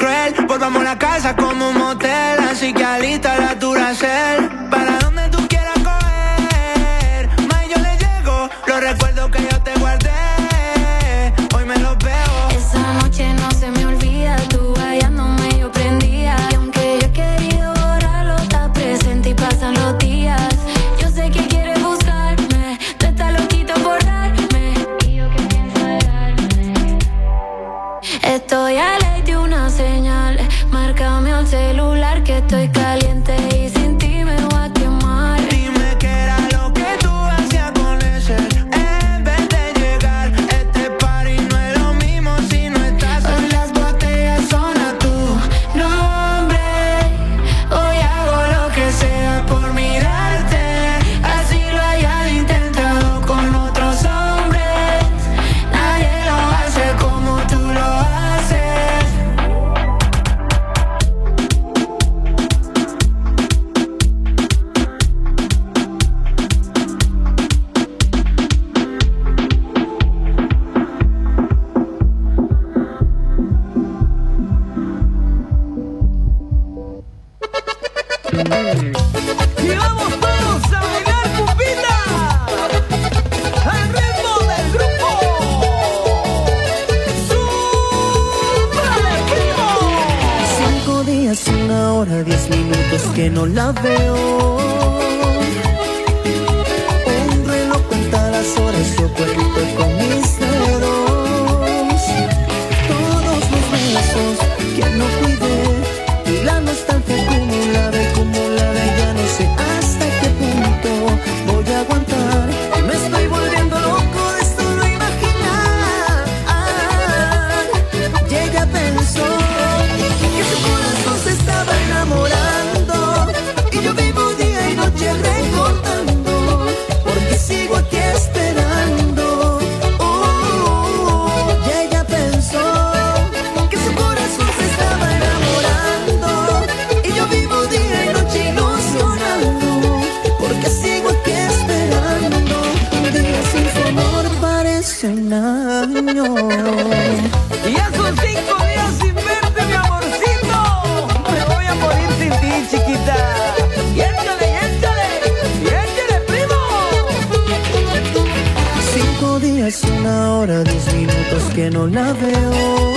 cruel. Volvamos a la casa como un motel, así que alista la Duracell. Para donde tú quieras coger, más yo le llego. Los recuerdos que yo te guardé, hoy me los veo. Esa noche no se me olvida, tú hallándome yo prendía. Y aunque yo he querido borrarlo, está presente y pasan los días. Yo sé que quieres buscarme, tú estás loquito por darme. Y yo que pienso de darme. Estoy a ley de una señal, márcame al celular que estoy caliente y sin ti me voy a quemar. Dime qué era lo que tú hacías con ese. En vez de llegar, este party no es lo mismo si no estás. Son las botellas, son a tu nombre. Hoy hago lo que sea por mirarte. Así lo hayas intentado con otros hombres. Nadie lo hace como tú lo haces. Y vamos todos a bailar cumbita al ritmo del grupo Superlativo. 5 días, 1 hora, 10 minutos que no la veo. Un reloj cuenta las horas, yo cuento con mis dedos. Todos los besos que no cuidé y la nostalgia acumulada y ya no sé hasta qué punto voy a aguantar. Me estoy volviendo loco de solo imaginar. Y ella pensó que su corazón se estaba enamorando y yo vivo día y noche recordando, porque sigo aquí esperando. Y ella pensó que su corazón se estaba enamorando y yo vivo día y noche ilusionando, porque sigo aquí esperando. Un día sin su amor parece un año. Y ya son 5 días sin verte, mi amorcito. Me voy a morir sin ti, chiquita. Y échale, primo. 5 días, 1 hora, 10 minutos que no la veo.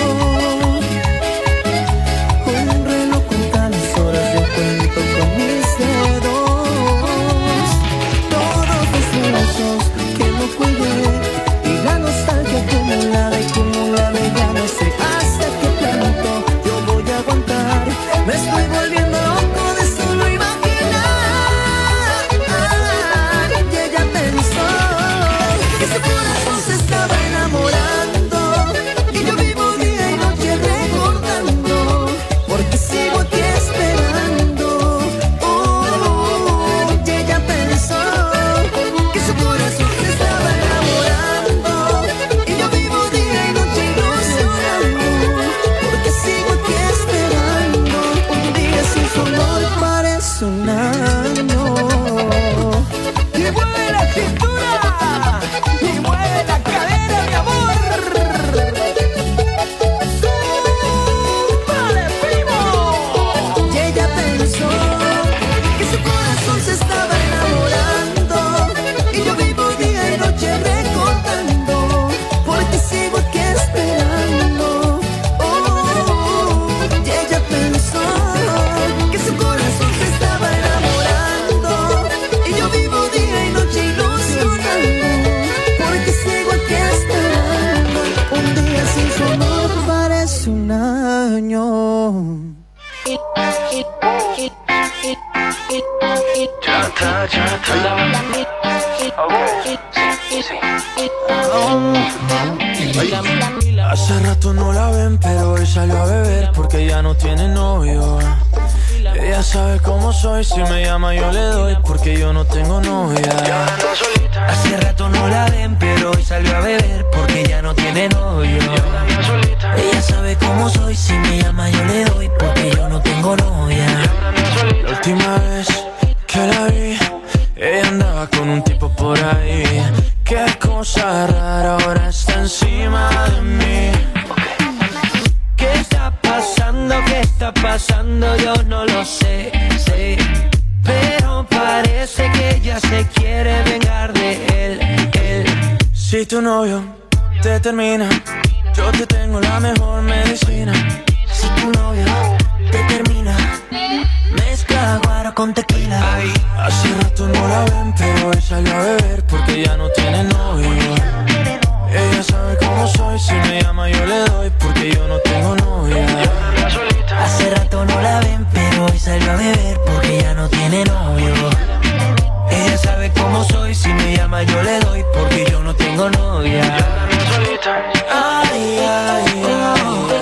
Un reloj cuenta las horas, yo cuento con mis dedos. Todos los besos que no cuidé y la nostalgia acumulada y ya no sé hasta qué punto yo voy a aguantar. Me estoy volviendo loco de solo imaginar. Y ella pensó que su corazón se estaba enamorando y yo vivo día y noche recordando, porque sigo aquí esperando. Y ella pensó que su corazón se estaba enamorando y yo vivo día y noche ilusionando, porque sigo aquí esperando. Un día sin su amor parece un año. Y mueve la cintura y mueve la cadera, mi amor. ¡Súbale, primo! Y ella pensó que su corazón se estaba enamorando y yo vivo día y noche recordando, porque sigo aquí esperando. Y ella pensó que su corazón se estaba enamorando y yo vivo día y noche ilusionando, porque sigo aquí esperando. Un día sin su amor parece un año. Hace rato no la ven, pero hoy salió a beber porque ya no tiene novio. Ella sabe cómo soy, si me llama yo le doy porque yo no tengo novia. Hace rato no la ven, pero hoy salió a beber porque ya no tiene novio. Ella sabe cómo soy, si me llama yo le doy porque yo no tengo novia. La última vez que la vi, ella andaba con un tipo por ahí. Qué cosa rara, ahora está encima de mí. ¿Qué está pasando qué está pasando, yo no lo sé, pero parece que ella se quiere vengar de él. Si tu novio te termina, yo te tengo la mejor medicina. Si tu novio te termina, mezcla guaro con tequila. Ay, hace rato no la ven, pero hoy salió a beber porque ya no tiene novio. Ella sabe cómo soy, si me llama yo le doy porque yo no tengo novia. Hace rato no la ven, pero hoy salió a beber porque ya no tiene novio. Ella sabe cómo soy, si me llama yo le doy porque yo no tengo novia. Ay, ay, ay.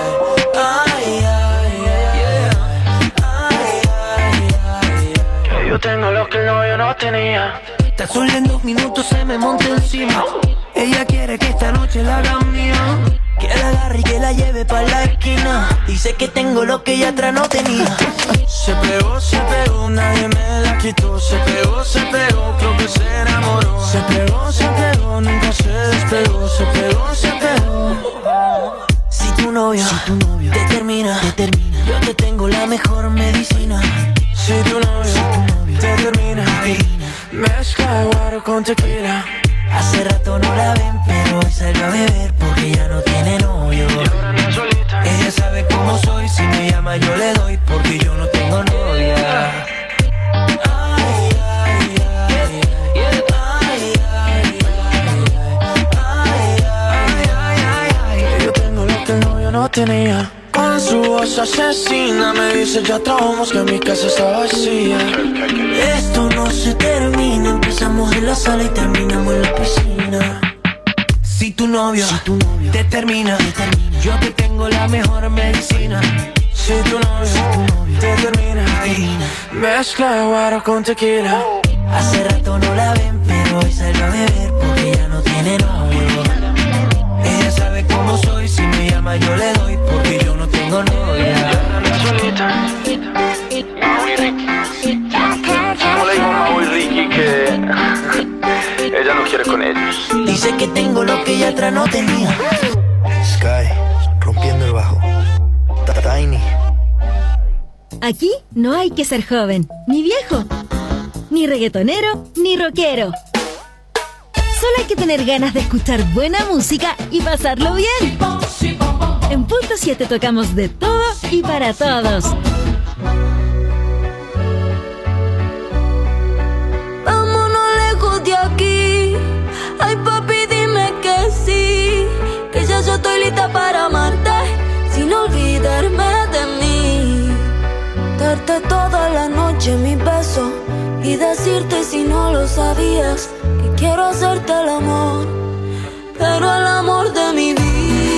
Yo tengo lo que el novio no tenía. Tan solo en 2 minutos se me monta encima. Ella quiere que esta noche la haga mía, que la agarre y que la lleve pa' la esquina. Dice que tengo lo que ella atrás no tenía. Se pegó, nadie me la quitó. Se pegó, creo que se enamoró. Se pegó, nunca se despegó. Se pegó. Si tu novio te termina, yo te tengo la mejor medicina. Si tu novio te termina, mezcla guaro con tequila. Hace rato no la ven, pero hoy salió a beber porque ya no tiene novio. Ella sabe cómo soy, si me llama yo le doy porque yo no tengo novia. Yo tengo lo que el novio no tenía. Con su voz asesina me dice ya trabajamos que mi casa está vacía. Esto no se termina, empezamos en la sala y terminamos en la piscina. Si tu novio te termina, yo te tengo la mejor medicina. Si tu novio te termina, mezcla guaro con tequila. Hace rato no la ven, pero hoy salió a beber porque ya no tiene novio. Ella sabe cómo soy, si me llama yo le doy porque yo no tengo novia. ¿Cómo le digo a Mau y Ricky que ella no quiere con ellos? Dice que tengo lo que ella atrás no tenía. Sky, rompiendo el bajo. Tiny. Aquí no hay que ser joven, ni viejo, ni reggaetonero, ni rockero. Solo hay que tener ganas de escuchar buena música y pasarlo bien. En Punto 7 tocamos de todo y para todos. Vámonos lejos de aquí. Ay, papi, dime que sí, que ya yo estoy lista para amarte, sin olvidarme de mí. Darte toda la noche mi beso y decirte si no lo sabías que quiero hacerte el amor, pero el amor de mi vida.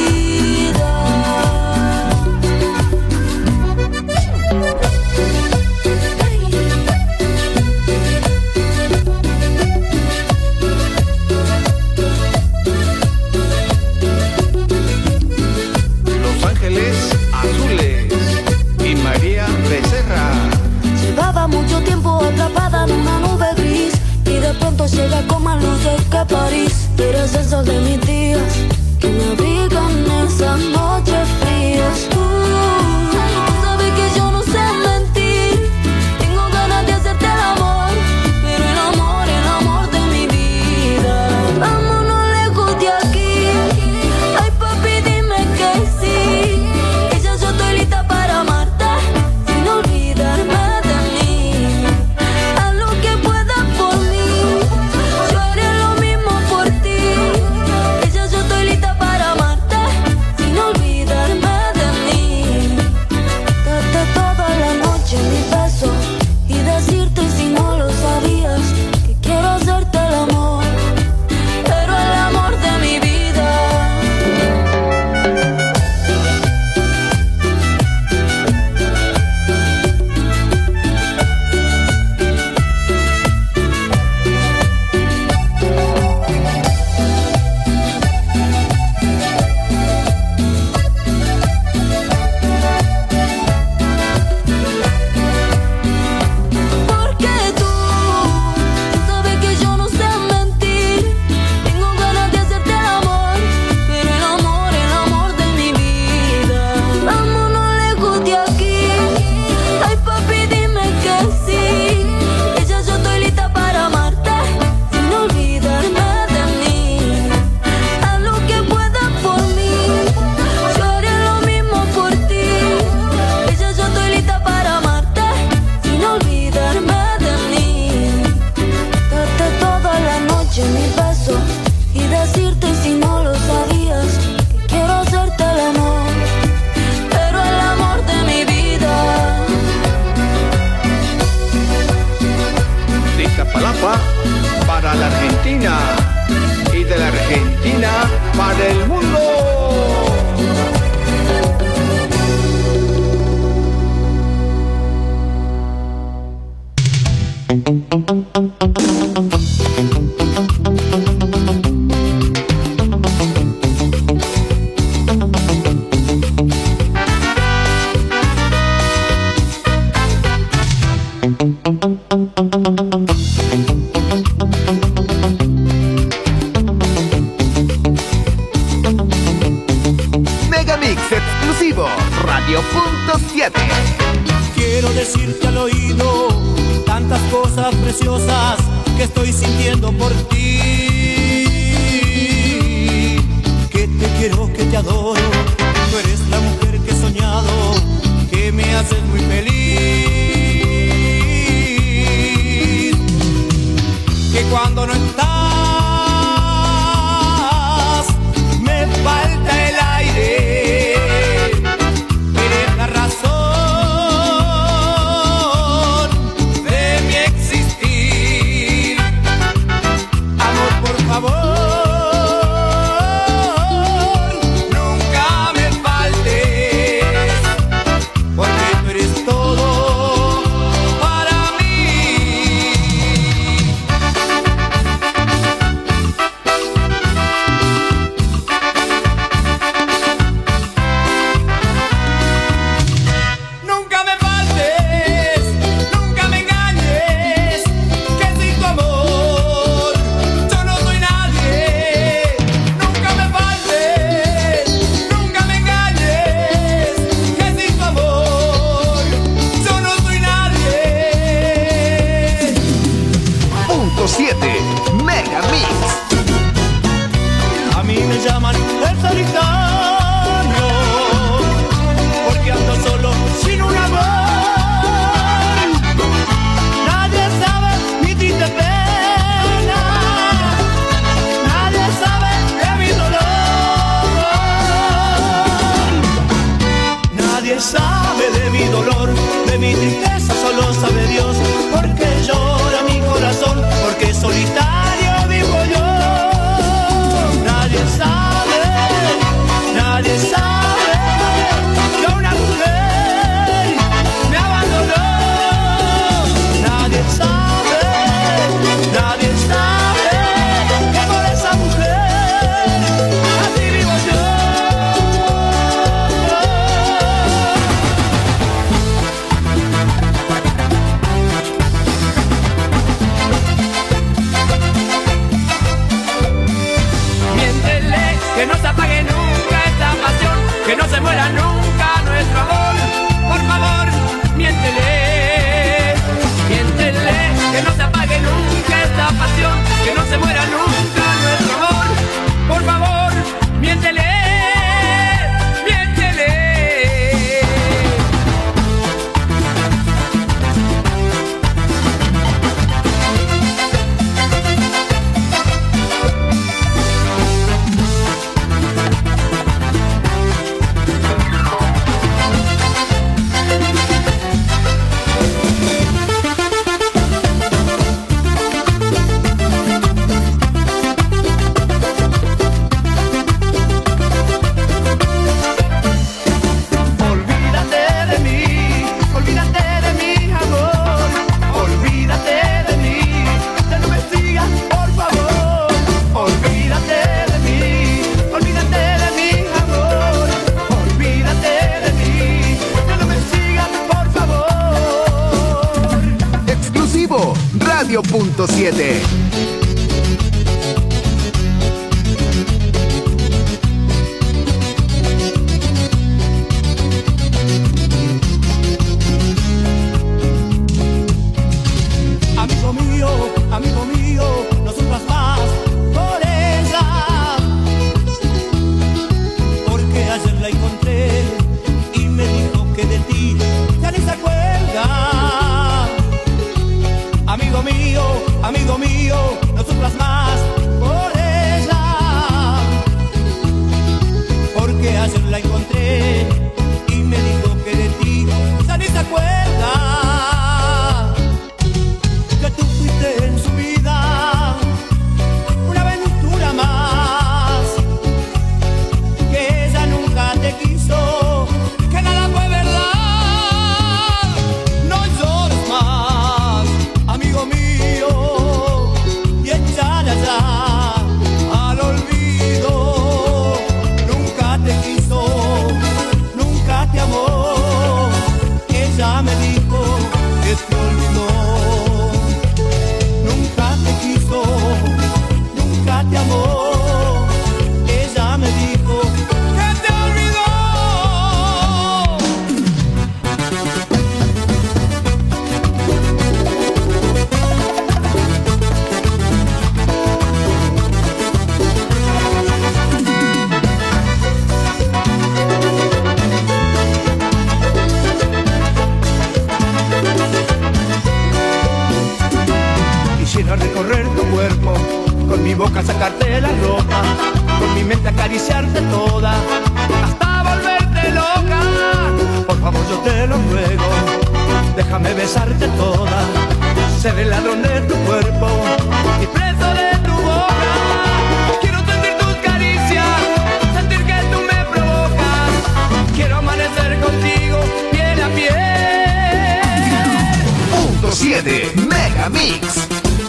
Los Ángeles Azules y María Becerra. Llevaba mucho tiempo atrapada en una nube gris y de pronto llega con más luces que París. Eres el sol de mis días que me abrigan esas noches frías. Tú sabes que yo no sé mentir, tengo ganas de hacerte el amor, pero el amor de mi vida. Vámonos lejos de aquí. Ay, papi, dime que sí, que ya yo estoy lista para amarte, sin olvidarme de mí. Haz lo que puedas por mí, yo haré lo mismo por ti. Que ya yo estoy lista para la Argentina y de la Argentina para el mundo. Megamix exclusivo Radio.7. Quiero decirte al oído tantas cosas preciosas que estoy sintiendo por ti. Que te quiero, que te adoro. Tú eres la mujer que he soñado, que me haces muy feliz. Que cuando no estás me falta el aire. Eres la razón de mi existir. Amor, por favor, nunca me faltes, porque tú eres todo para mí. Nunca me faltes, nunca me engañes, que sin tu amor yo no soy nadie. Nunca me faltes, nunca me engañes, que sin tu amor yo no soy nadie. Punto 7 Megamix. A mí me llaman el solitario, porque ando solo sin un amor. Nadie sabe mi triste pena, nadie sabe de mi dolor. Nadie sabe de mi dolor, de mi tristeza, solo sabe Dios. Porque llora mi corazón, porque solitario vivo yo. Nadie sabe que una mujer me abandonó. Nadie sabe que por esa mujer así vivo yo. Miéntele, que no se apague nunca esta pasión, que no se muera nunca nuestro amor. Por favor, miéntele, miéntele, que no se apague nunca esta pasión, que no se muera nunca nuestro amor. Por favor, miéntele, miéntele. Olvídate de mí, amor. Olvídate de mí, ya no me sigas, por favor. Olvídate de mí, amor. Olvídate de mí, ya no me sigas, por favor. Exclusivo Radio.7. Amigo mío, no sufras más por ella, porque ayer la encontré y me dijo que de ti ya ni se acuerda. Amigo mío, con mi mente acariciarte toda, hasta volverte loca. Por favor yo te lo ruego, déjame besarte toda. Seré el ladrón de tu cuerpo y preso de tu boca. Quiero sentir tus caricias, sentir que tú me provocas. Quiero amanecer contigo piel a piel. Punto 7 Mega Mix.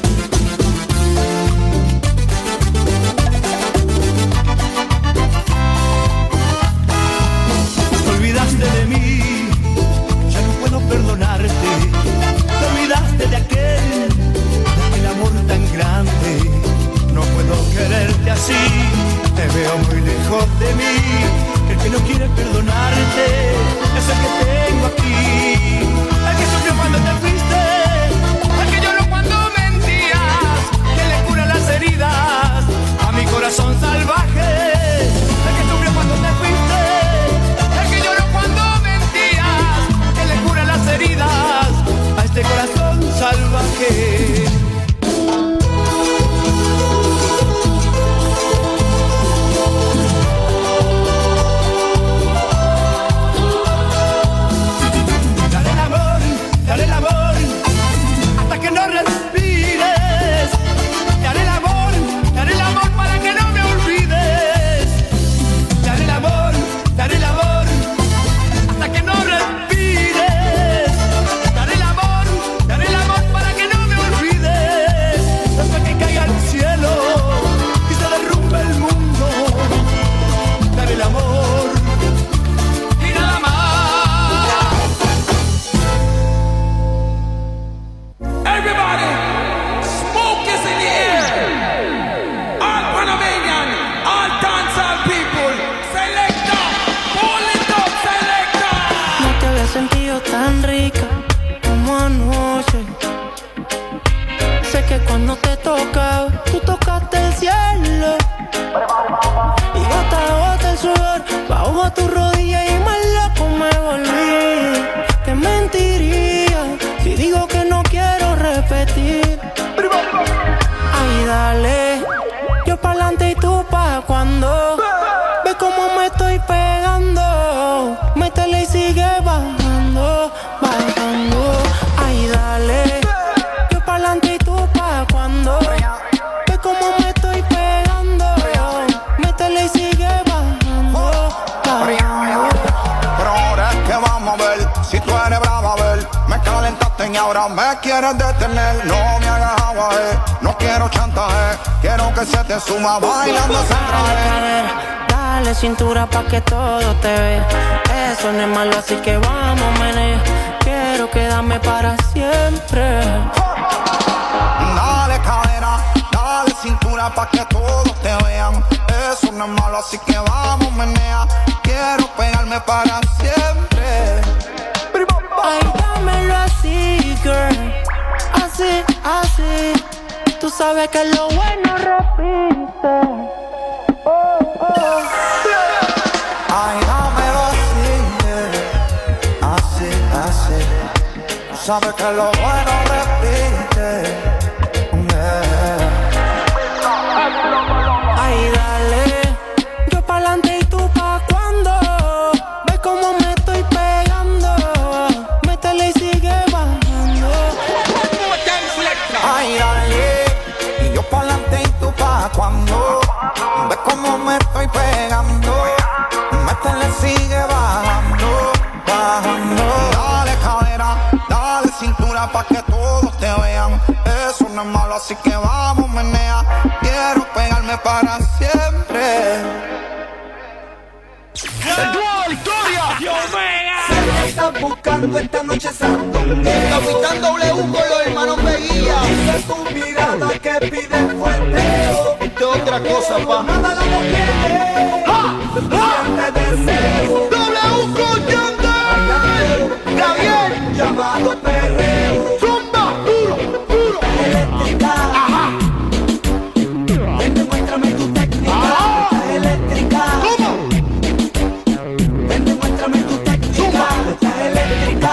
De mí, ya no puedo perdonarte. Te olvidaste de aquel amor tan grande. No puedo quererte así, te veo muy lejos de mí. El que no quiere perdonarte es el que tengo aquí. El que sufrió cuando te fuiste, el que lloró cuando mentías, que le cura las heridas a mi corazón salvaje. El que sufrió cuando te fuiste, heridas a este corazón salvaje. Dale el amor, hasta que no respires. Dale el amor para que no me olvides. Dale el amor, hasta que no respires. Dale el amor para que no me olvides. Hasta que caiga el cielo y se derrumbe el mundo. Dale el amor y nada más. Everybody, smoke is in the air. All Panamanian, all dancehall people, selecta, pull it up, selecta. No te había sentido tan rica como anoche. Sé que cuando te tocaba, tú tocaste el cielo. Y gota a gota el sudor bajó a tu rodilla y más loco me volví. Te mentiría si digo que no quiero repetir. Ay, dale, yo pa'lante y tú pa' cuando. Ve cómo me estoy pegando. Métele y sigue bajando, bajando. Ay, dale, yo pa'lante y tú pa' cuando. Ve cómo me estoy pegando. Métele y sigue bajando, bajando. Pero ahora es que vamos a ver si tú eres brava, a ver. Me calentaste y ahora me quieres detener. No me hagas agua, no quiero chantaje. Quiero que se te suma bailando sin traje. Dale cintura pa' que todo te vea. Eso no es malo, así que vamos, menea. Quiero quedarme para siempre. Dale cadera, dale cintura pa' que todos te vean. Eso no es malo, así que vamos, menea. Quiero pegarme para siempre. Ay, dámelo así, girl. Así, así. Tú sabes que lo bueno repite. Ay, dámelo así, así. Tú sabes que lo bueno repite. Ay, dale, yo pa'lante y tú pa' cuando. Ve cómo me estoy pegando. Métele y sigue bajando. Ay, dale, y yo pa'lante y tú pa' cuando. Ve cómo me estoy pegando. Métele, sigue bajando, bajando. Dale cadera, dale cintura pa' que todos te vean. Eso no es malo, así que vamos, menea. Quiero pegarme para siempre. ¡Victoria! Se están buscando esta noche sandungueo. Capitán W con los hermanos Veguía. Dice tu mirada que pide fuerteo. Esta otra cosa, pa. Nada lo quiere. Siente deseo. W con Yandel. Gabriel. Llamado perreo. Zumba, duro, duro. Eléctrica. Ajá. Ven, demuéstrame tu técnica. Estás eléctrica. ¿Cómo? Ven, demuéstrame tu técnica. Estás eléctrica.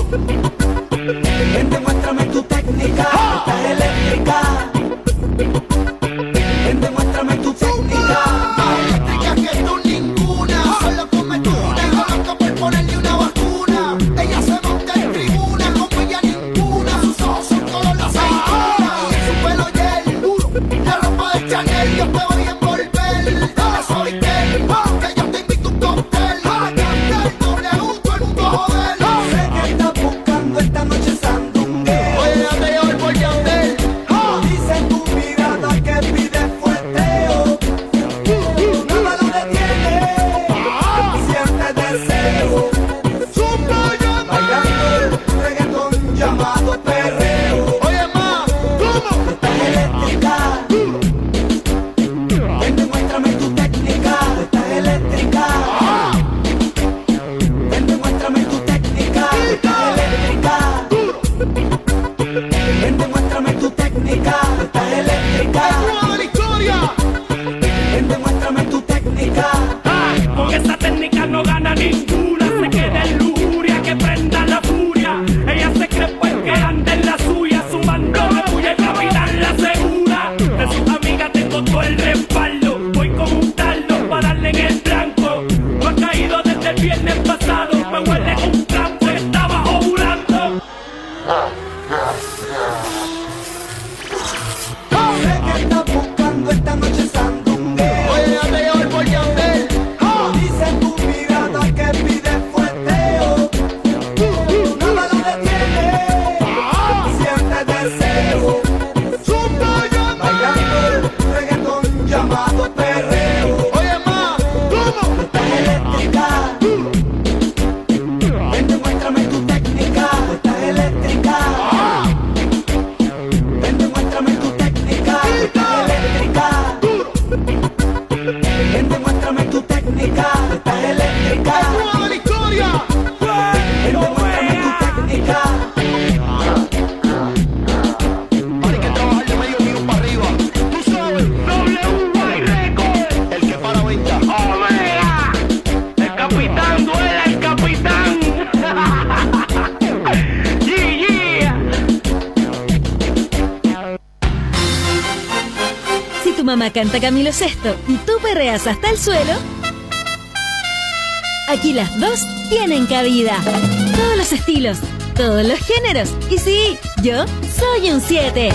Ven, demuéstrame tu técnica. Estás eléctrica. Sé que estás buscando esta noche sandungueo. Oye, ya te llevo el porqueandel. Dice tu mirada que pide fuerteo. Nada lo detiene. Siente deseo. Bailando un reggaetón llamado perreo. Oye, ma, ¿cómo? Estás eléctrica. Ven, demuéstrame tu técnica. Estás eléctrica. Ven, demuéstrame tu técnica. Estás eléctrica. Ven, demuéstrame tu técnica. Estás eléctrica. ¡Es una victoria! Ven, demuéstrame tu técnica. Hay que trabajar de medio tiro para arriba. Tú sabes, WY Record, el que para venta. ¡Omega! El capitán duela, el capitán. Si tu mamá canta Camilo VI y tú perreas hasta el suelo, aquí las dos tienen cabida. Todos los estilos, todos los géneros. Y sí, yo soy un 7.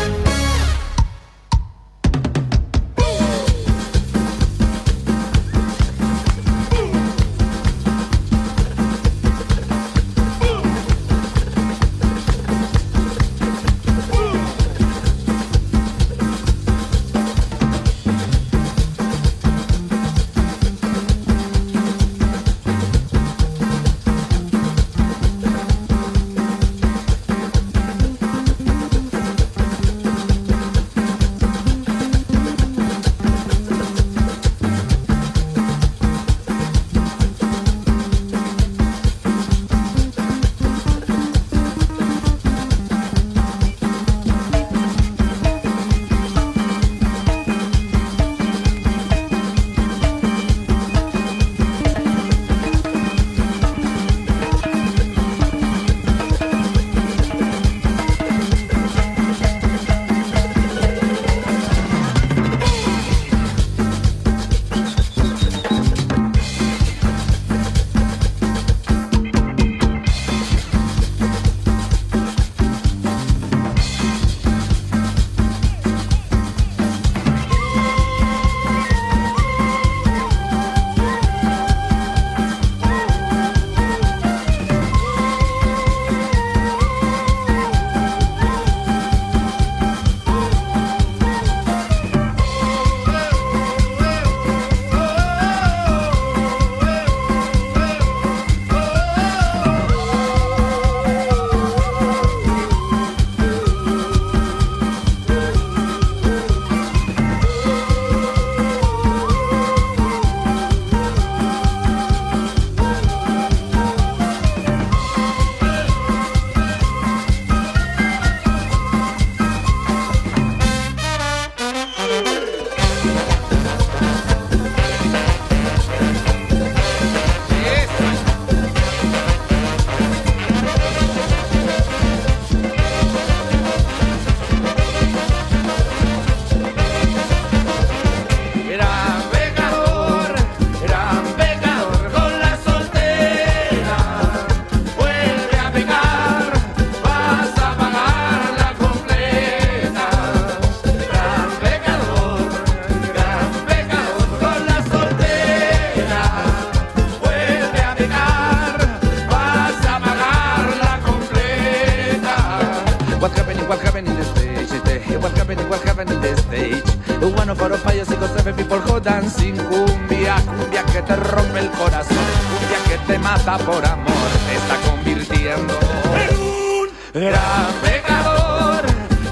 dancing, cumbia, cumbia que te rompe el corazón, cumbia que te mata por amor, te está convirtiendo en un gran pecador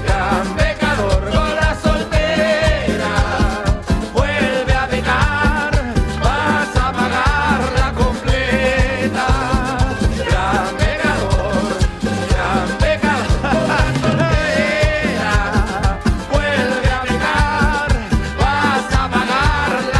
con la soltera. Vuelve a pecar, vas a pagarla completa. Gran pecador, la soltera. Vuelve a pecar, vas a pagarla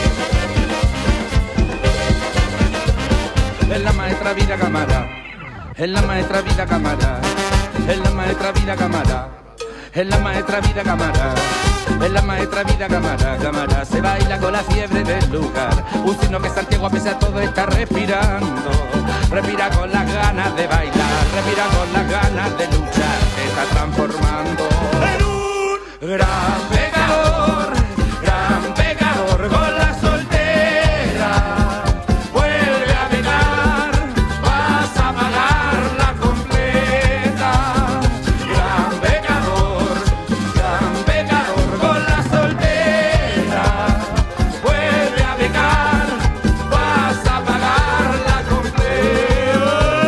Es la maestra Villa Camara, Es la maestra vida cámara, es la maestra vida cámara, es la maestra vida cámara, es la maestra vida cámara, cámara. Se baila con la fiebre del lugar, un signo que Santiago a pesar de todo está respirando. Respira con las ganas de bailar, respira con las ganas de luchar, se está transformando en un gran pecador con la soltera. Vuelve a pecar, vas a pagarla completa. Gran pecador con la soltera. Vuelve a pecar, vas a pagarla completa.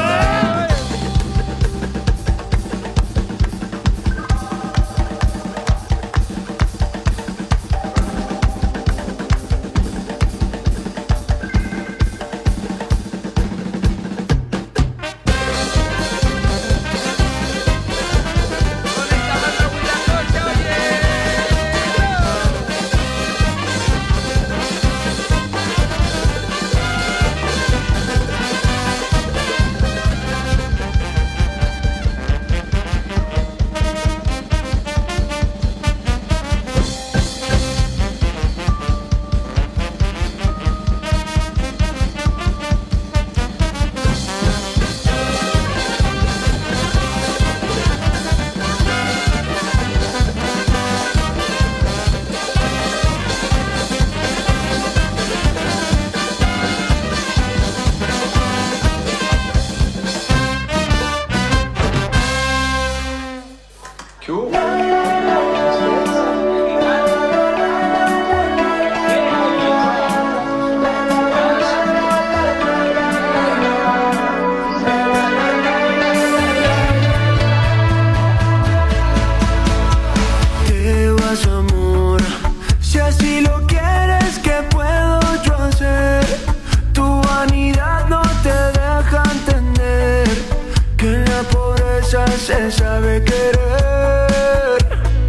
Te vas, amor, si así lo quieres, ¿qué puedo yo hacer? Tu vanidad no te deja entender que en la pobreza se sabe querer.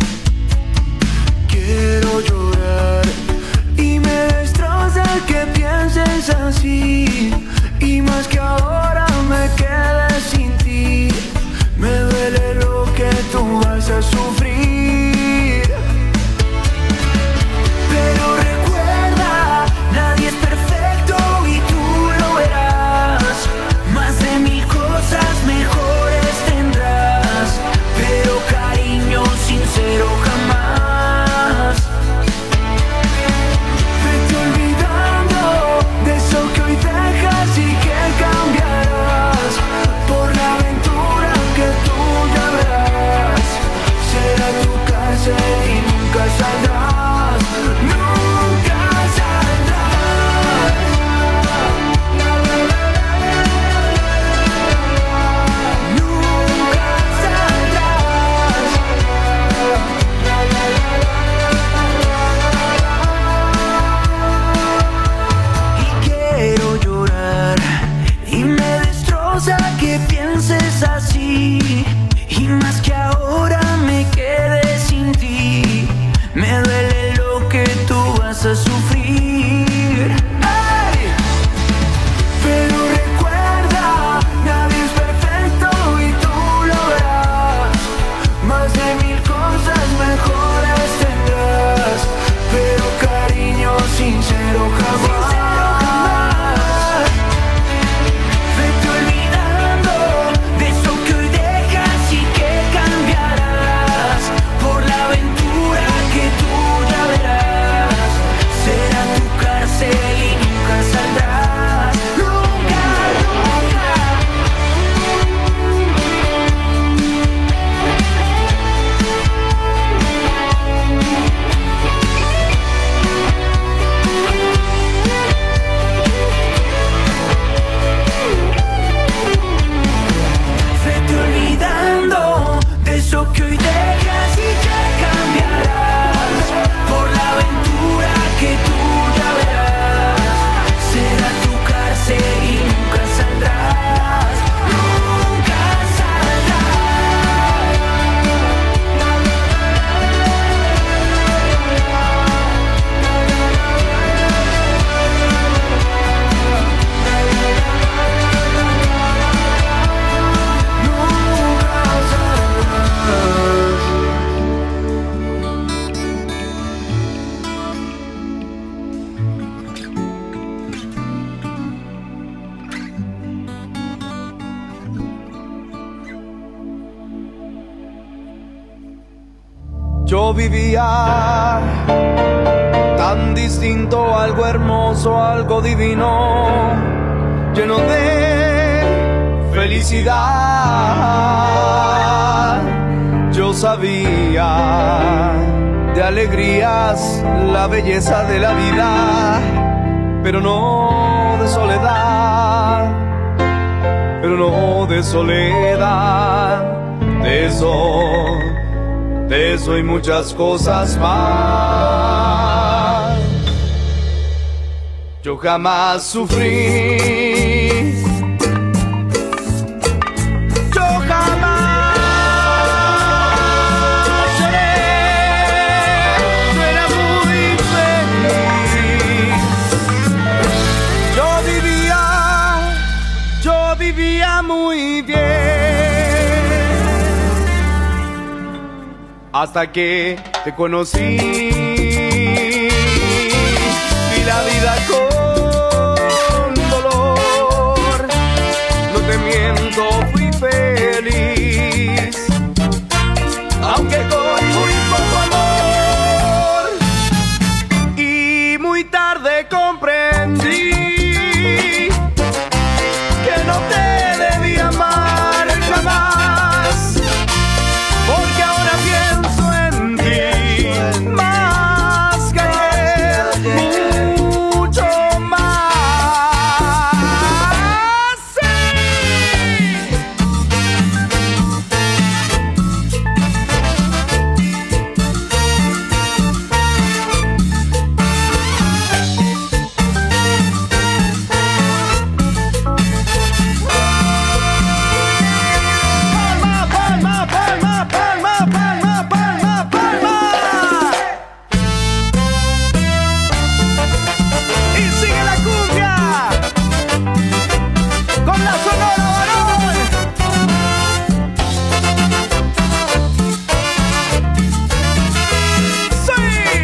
Quiero llorar y me destroza que pienses así, y más que ahora me quede sin ti. Me duele lo que tú vas a sufrir, pero recuerda, nadie es perfecto y tú lo verás. Más de 1000 cosas mejores tendrás, pero cariño sincero jamás. Vete olvidando de eso que hoy te Yo vivía tan distinto, algo hermoso, algo divino, lleno de felicidad. Yo sabía de alegrías la belleza de la vida, pero no de soledad, pero no de soledad, de eso y muchas cosas más. Yo jamás sufrí, yo jamás lloré, yo era muy feliz. Yo vivía muy bien, hasta que te conocí y la vida con dolor, no te miento, fui feliz, aunque con muy poco amor, y muy tarde comprendí que no te debí amar jamás, porque ahora pienso en ti más que ayer, mucho más. Sí. Palma, palma, palma, palma, palma, palma. Y sigue la cumbia con la Sonora Varón. Sí.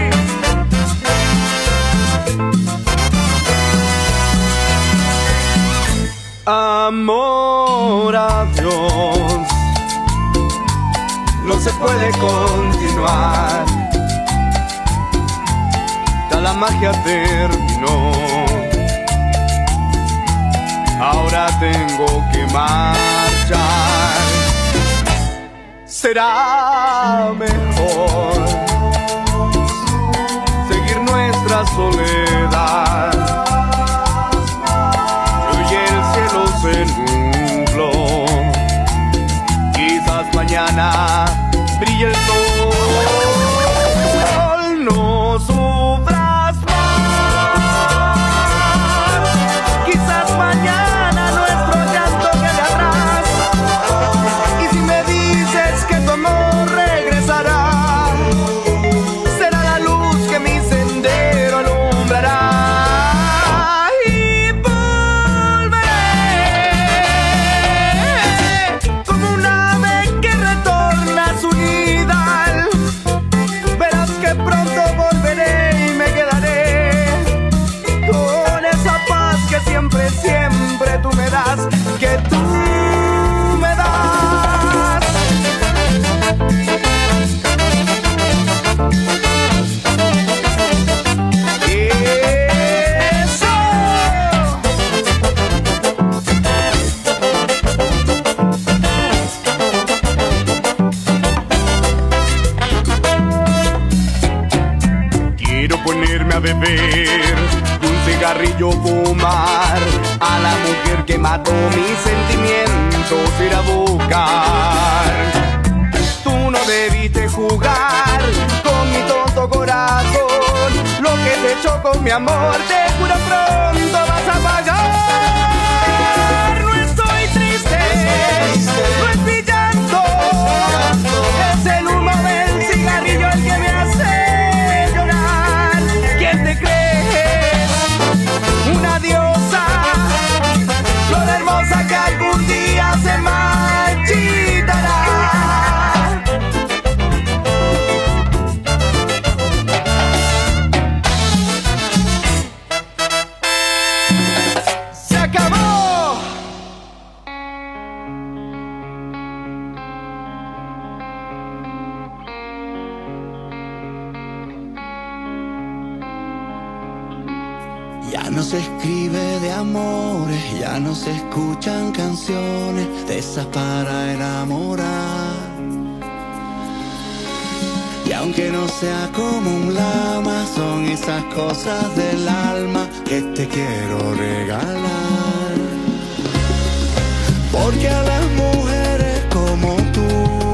Amor a Dios, no se puede continuar, ya la magia terminó, ahora tengo que marchar. Será mejor seguir nuestra soledad. Hoy el cielo se nubló, quizás mañana brille el sol. No sufras más, quizás mañana nuestro llanto quede atrás. Y si me dices que tu amor regresará, será la luz que mi sendero alumbrará. Y volveré como un ave que retorna a su nidal. Verás que pronto volveré y me quedaré con esa paz que siempre, siempre tú me das, que tú me das. Eso. Quiero ponerme a beber, un cigarrillo fumar, a la mujer que mató mis sentimientos ir a buscar. Tú no debiste jugar con mi tonto corazón, lo que te echó con mi amor, te juro pronto vas a pagar. No estoy triste, no es mi llanto, es el humo del cigarrillo el que me hace llorar. ¿Quién te crees? Una diosa, flor hermosa que algún día se marchitará. Se acabó. no se escribe de amores, ya no se escuchan canciones de esas para enamorar. Y aunque no sea como un lama, son esas cosas del alma que te quiero regalar. Porque a las mujeres como tú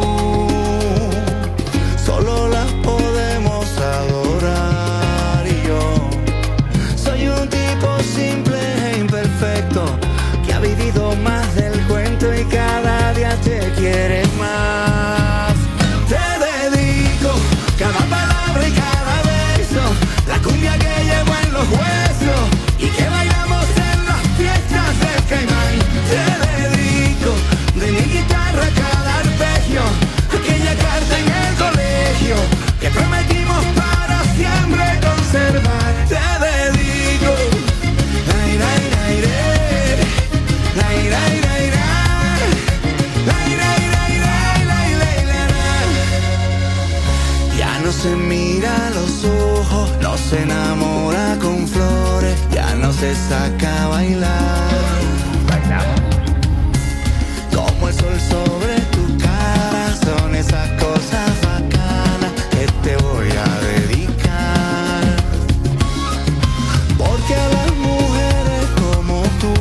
solo las podemos adorar. Y yo soy un tipo simple e imperfecto que ha vivido más del cuento y cada día te quiere más. Te dedico cada palabra y cada beso, la cumbia que llevo en los huesos y que bailamos en las fiestas del Caimán. Te dedico de mi guitarra cada arpegio, aquella carta en el colegio que prometimos para siempre conservar. Te dedico ay, ay, ay, ay, ay, ay, ay, ya no se mira a los ojos, no se enamora con flores, ya no se saca a bailar. Bailamos como el sol sobre tu cara, son esas cosas bacanas que te voy a dedicar. Porque a las mujeres como tú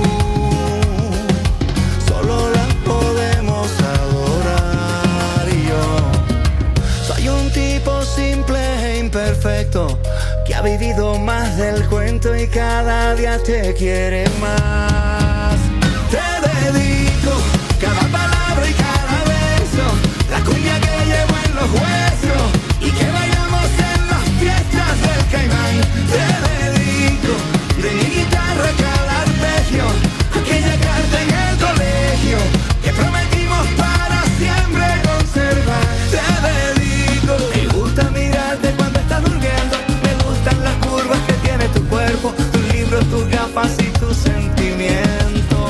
solo las podemos adorar. Y yo soy un tipo simple e imperfecto que ha vivido más del cuento y cada día te quiere más. Te dedico cada palabra y cada beso, la cumbia que llevo en los huesos y que bailamos en las fiestas del Caimán. Te dedico de mi guitarra cada arpegio, aquella carta en el colegio que prometimos para siempre conservar. Te dedico, me gusta mirarte cuando estás durmiendo, me gustan las curvas que tiene tu cuerpo, tus libros, tus gafas y tus sentimientos.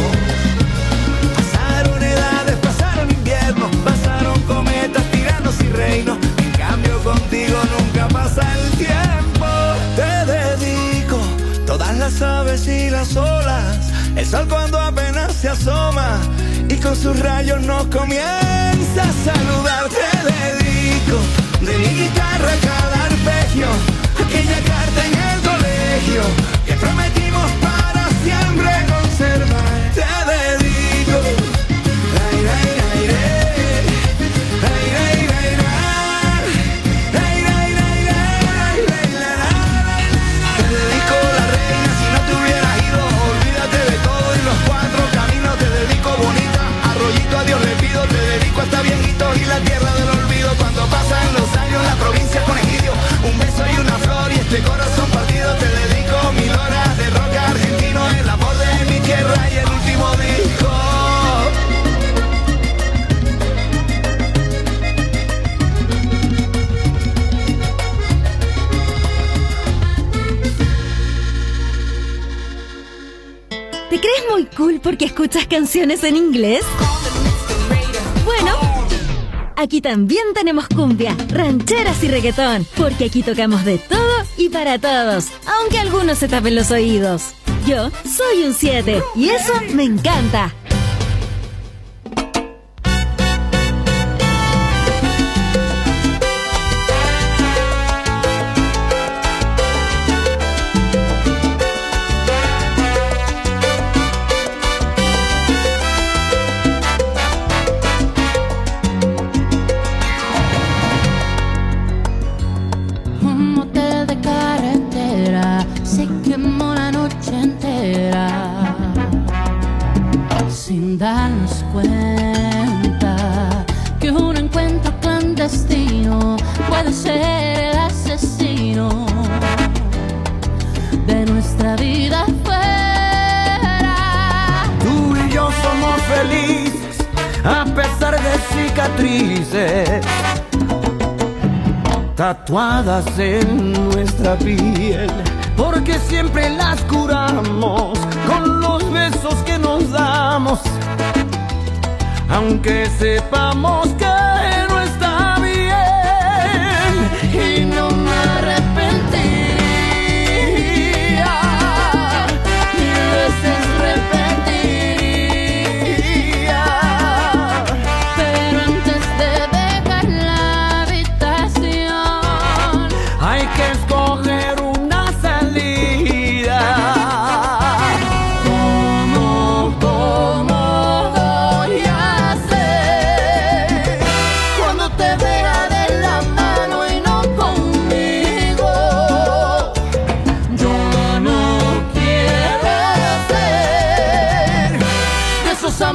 Pasaron edades, pasaron inviernos, pasaron cometas, tiranos y reinos, en cambio contigo nunca pasa el tiempo. Te dedico todas las aves y las olas, el sol cuando apenas se asoma y con sus rayos nos comienza a saludar. Te dedico de mi guitarra cada arpegio, aquella carta en el colegio que prometimos para siempre conservar. Te dedico ay, ay, ay, ay, ay, ay, ay, ay, ay, ay, ay, te dedico la reina, si no te hubieras ido, olvídate de todo y los cuatro caminos. Te dedico bonita, arroyito a Dios le pido, te dedico hasta viejitos y la tierra del olvido. Cuando pasan los años la provincia con egidio, un beso y una flor y este corazón partido. Te dedico 1000 horas de rock argentino, el amor de mi tierra y el último disco. ¿Te crees muy cool porque escuchas canciones en inglés? Bueno, aquí también tenemos cumbia, rancheras y reggaetón, porque aquí tocamos de todo y para todos, aunque algunos se tapen los oídos. Yo soy un 7 y eso me encanta. Un motel de carretera se quemó la noche entera sin darnos cuenta que un encuentro clandestino puede ser el asesino de nuestra vida fuera. Tú y yo somos felices a pesar de cicatrices tatuadas en nuestra piel, porque siempre las curamos con los besos que nos damos, aunque sepamos que no está bien. Y no me arrepentiría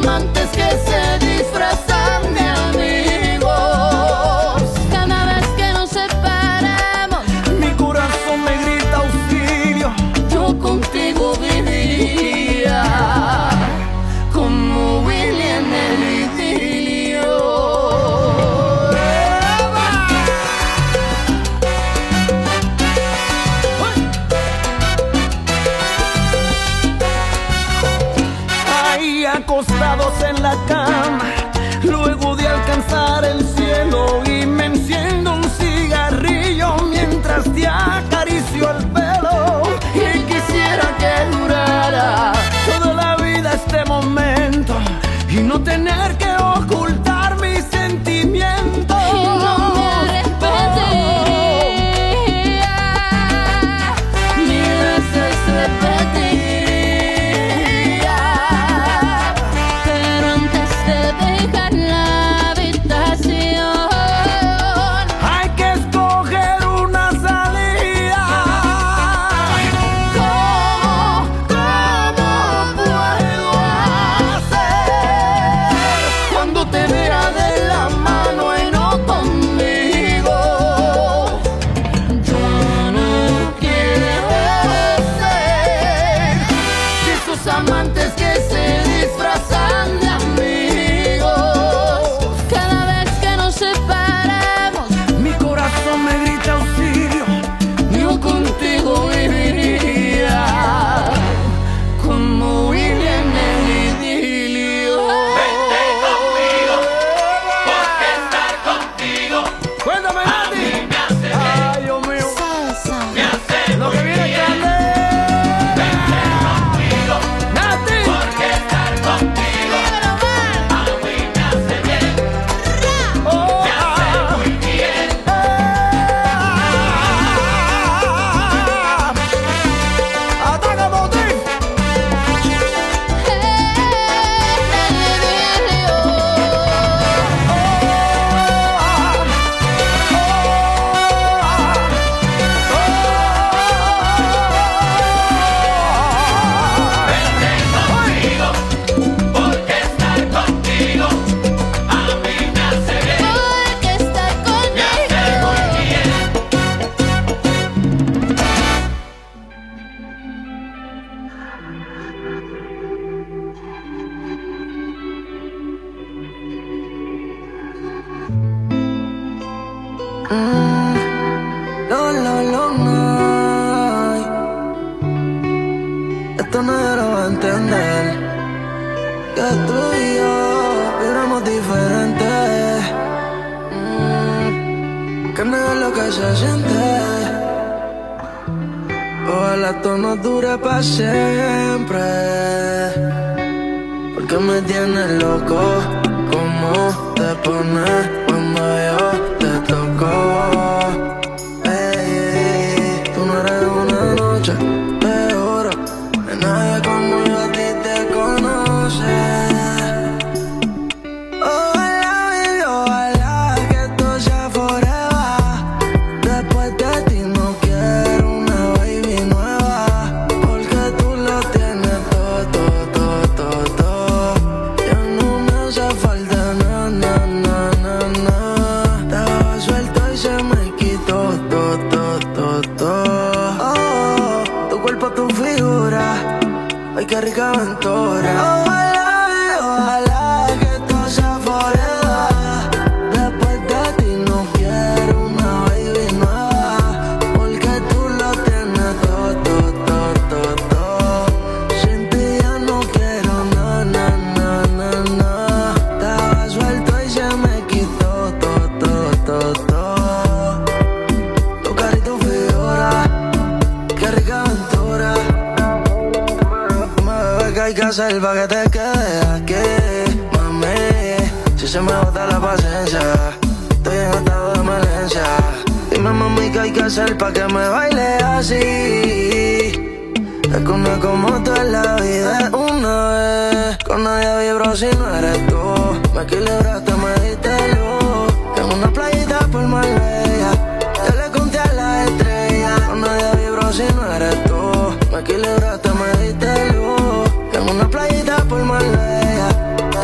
amantes que se disfrazan de amigos. Cada vez que nos separamos, mi corazón me grita auxilio. yo contigo vivía como Willy en el idilio. Ahí acostados en la cama, luego de alcanzar el cielo, y me enciendo un cigarrillo mientras te acaricio el pelo. Y quisiera que durara toda la vida este momento y no tener que ocultar mis sentimientos. y no me arrepentiría, mil veces repetiría, pero antes de dejar la habitación Hay que escoger una salida. ¿Cómo puedo hacer cuando te vea de la mano y no conmigo? Yo no quiero ser de esos amantes que se disfrazan de amigos. Cada vez que nos separamos, Mi corazón me grita auxilio. yo contigo viviría como Willy en el idilio. Cuéntame, Nati. Ay, Dios mío. Lo que viene es grande. Nati. Oh, Ataca, Motín. Porque estar conmigo No. Esto nadie lo va a entender. Que tú y yo vibramos diferentes. Que no es lo que se siente. Ojalá esto no dure para siempre. Porque me tienes loco. ¿Cómo te pones cuando yo te toco? Ey, tú no eres una noche de oro. De nadie como yo a ti te conoce. Ojalá, baby, ojalá que esto sea forever. Después de ti no quiero una baby nueva. Porque tú lo tienes todo. Ya no me hace falta nada. Estaba suelto y se me quitó todo. Oh, tu cuerpo, tu figura. Ay, qué rica aventura. Ojalá que esto sea forever. Después de ti no quiero una baby nueva. Porque tú lo tienes todo. Sin ti ya no quiero nada. Estaba suelto y se me quitó todo. Tu cara y tu figura. Qué rica aventura. Bebé, ¿qué hay que hacer pa' que te quedes aquí? Mami, si se me agota la paciencia, estoy en estado de emergencia. Dime, mami, ¿qué hay que hacer pa' que me baile así? Es que una como tú en la vida es una vez. Con nadie vibro si no eres tú. Me equilibraste, me diste luz. En una playita por Marbella, yo le conté a las estrellas. Con nadie vibro si no eres tú. Me equilibraste, me diste luz. En una playita por Marbella,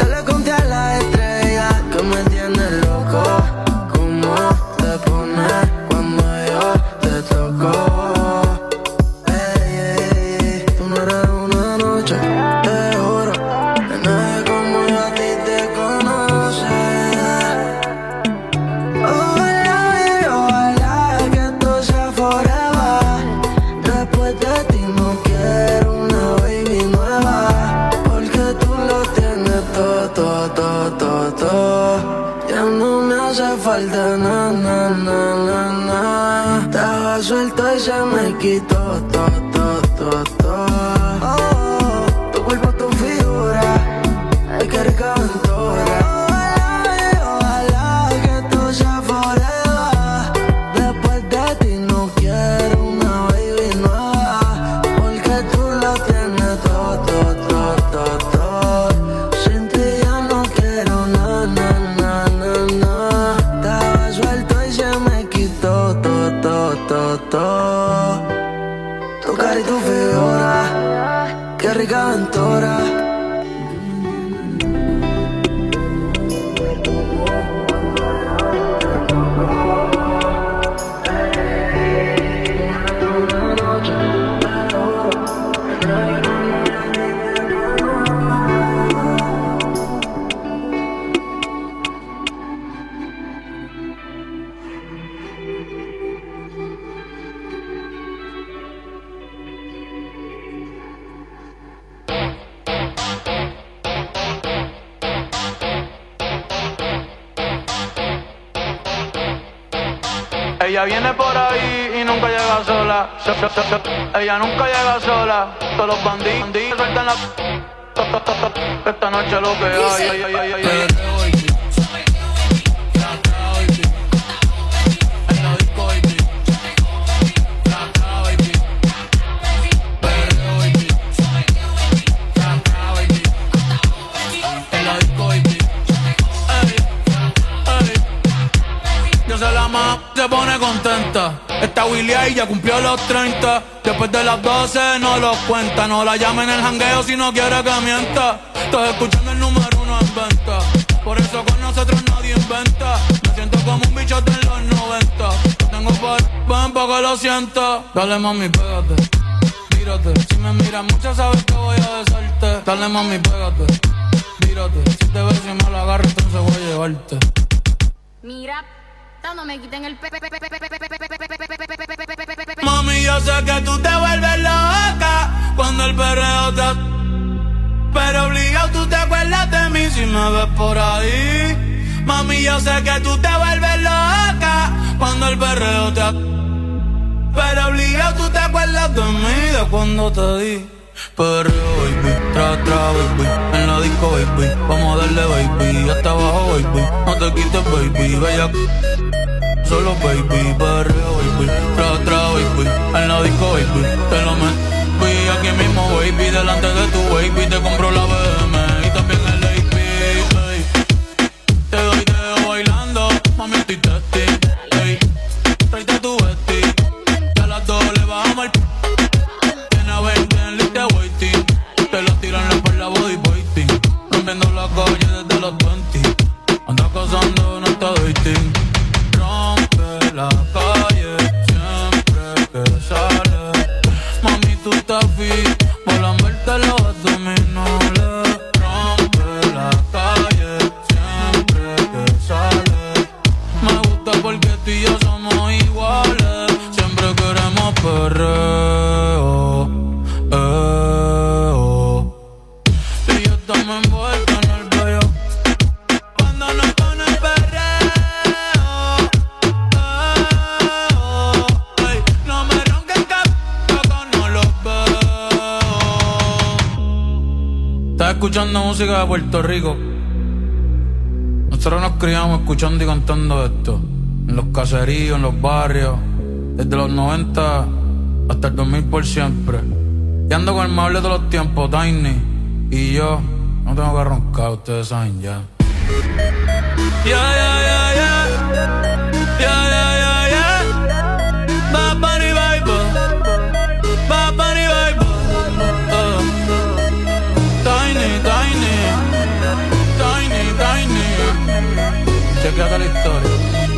Ya no me hace falta na. Estaba suelto y se me quitó tu cuerpo, tu figura, ay que rica aventura. Ojalá que tú seas forever. Después de ti no quiero una baby nueva, porque tú lo tienes todo. Sin ti ya no quiero na. Estaba suelto y se me quitó todo. Tu cara y tu figura, qué rica aventura. Ella viene por ahí y nunca llega sola. Ella nunca llega sola. Todos los bandidos sueltan la. Esta noche lo que hay. Se pone contenta. Esta Willy ahí ya cumplió los 30. Después de las 12 no los cuenta. No la llame en el jangueo si no quiere que mienta. Estás escuchando el número 1 en venta. Por eso con nosotros nadie inventa. Me siento como un bichote en los 90. Tengo ven pa' que lo sienta. Dale mami, pégate, mírate. Si me miras mucho sabes que voy a besarte. Dale mami, pégate, mírate. Si te ves y me la agarro entonces voy a llevarte. Mira, no me quiten el Mami, yo sé que tú te vuelves loca cuando el perreo te... Pero obligado tú te acuerdas de mí si me ves por ahí. Mami, yo sé que tú te vuelves loca cuando el perreo te... Pero obligado tú te acuerdas de mí, de cuando te di. Perreo, baby, tra, baby. En la disco, baby, vamos a darle, baby. Hasta abajo, baby, no te quites, baby. Bella, solo, baby, perreo, baby. Tra, baby. En la disco, baby, te lo meto. Voy aquí mismo, baby, delante de tu baby. Te compro la BM y también el AP, ey. Te doy dedo bailando, mami, estoy testing, ey. Tráete tu vesti, que a las 2 le bajamos el... Te lo tiran la por la body fighting. Rompiendo la calle desde los 20. Anda cazando, no está dating. Rompe la calle siempre que sale. Mami, tú estás fit, volando los abdominales. Rompe la calle siempre que sale. Me gusta porque tú y yo somos iguales. Siempre queremos perreo. Estamos envueltos en el bello cuando nos pone el perreo. Ey, no me ronquen que no los veo. Estás escuchando música de Puerto Rico. Nosotros nos criamos escuchando y cantando esto en los caseríos, en los barrios, desde los 90 hasta el 2000 por siempre. Y ando con el mable de los tiempos, Tiny. Y yo no tengo que roncar, ustedes saben ya. Bad Bunny vibe, Bad Bunny vibe. Tiny. Chequeate la historia.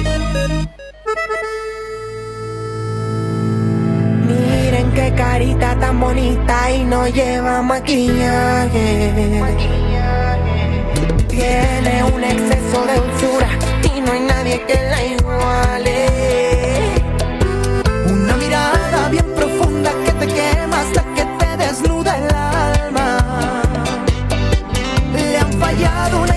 Miren qué carita tan bonita y no lleva maquillaje. Tiene un exceso de dulzura y no hay nadie que la iguale. Una mirada bien profunda que te quema hasta que te desnuda el alma. Le han fallado una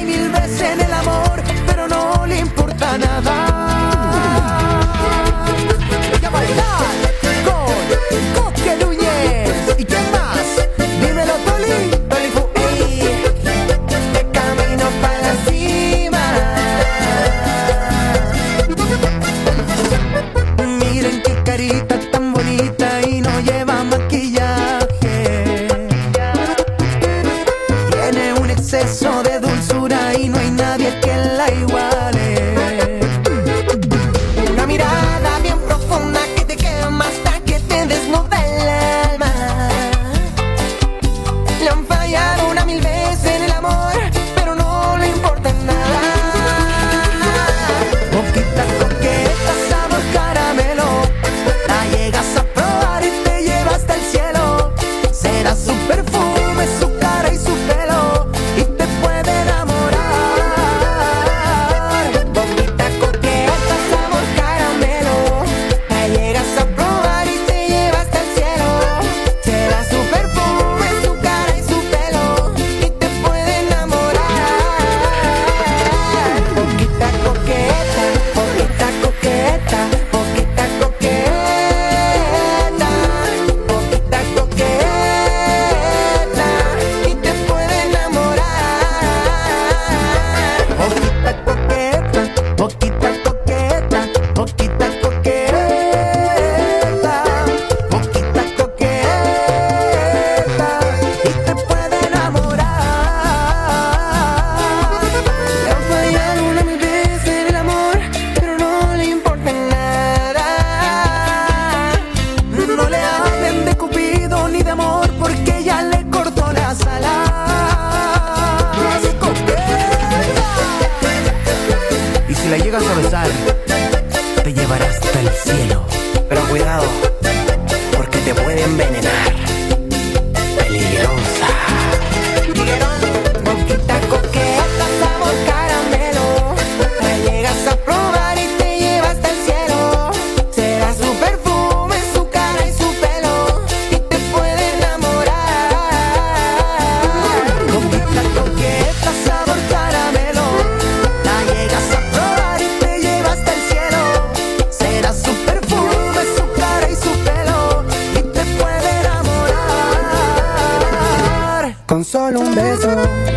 un beso.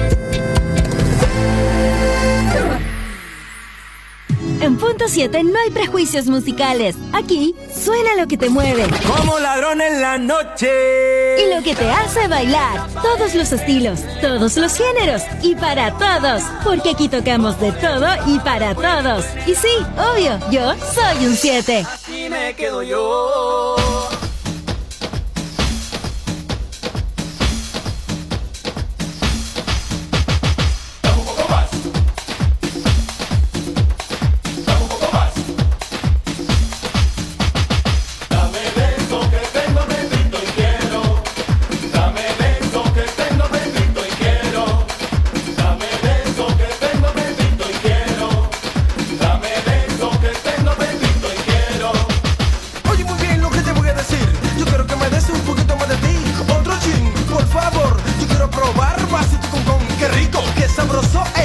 En Punto 7 no hay prejuicios musicales. Aquí suena lo que te mueve. Como ladrón en la noche. Y lo que te hace bailar. Todos los estilos, todos los géneros y para todos. Porque aquí tocamos de todo y para todos. Y sí, obvio, yo soy un 7. Aquí me quedo yo. Qué rico, qué sabroso